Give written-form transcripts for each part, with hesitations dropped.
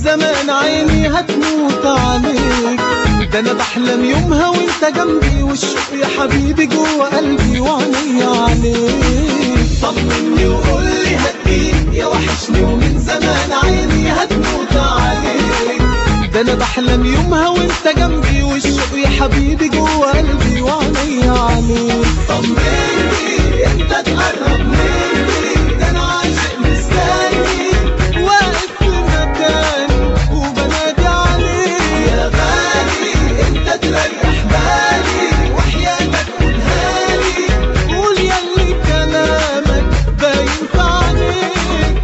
زمان عيني هتموت عليك. ده انا بحلم يومها وانت جنبي، والشوق يا حبيبي جوه قلبي وعيني عليك. طمني وقولي هديك يا وحشني، ومن زمان عيني هتموت عليك. ده انا بحلم يومها وانت جنبي، والشوق يا حبيبي جوه قلبي وعيني عليك. طمني انت تقرب مني، ده انا عاشق مستني واقف في مكاني وبنادي عليك. يا غالي انت تريح بالي، وحياتك قولها لي، قول ياللي كلامك باين في عينيك.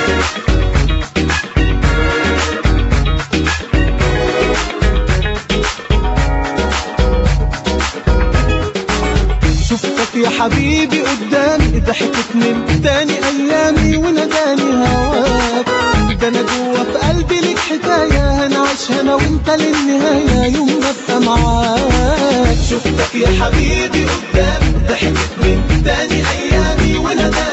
شفتك يا حبيبي قدامي، ضحكت من تاني ايامي وناداني هواك. ده انا جوه في قلبي ليك حكايه، هنعيشها انا وانت للنهايه يوم ما ابقى معاك. شفتك يا حبيبي قدامي، ضحكت من تاني ايامي وناداني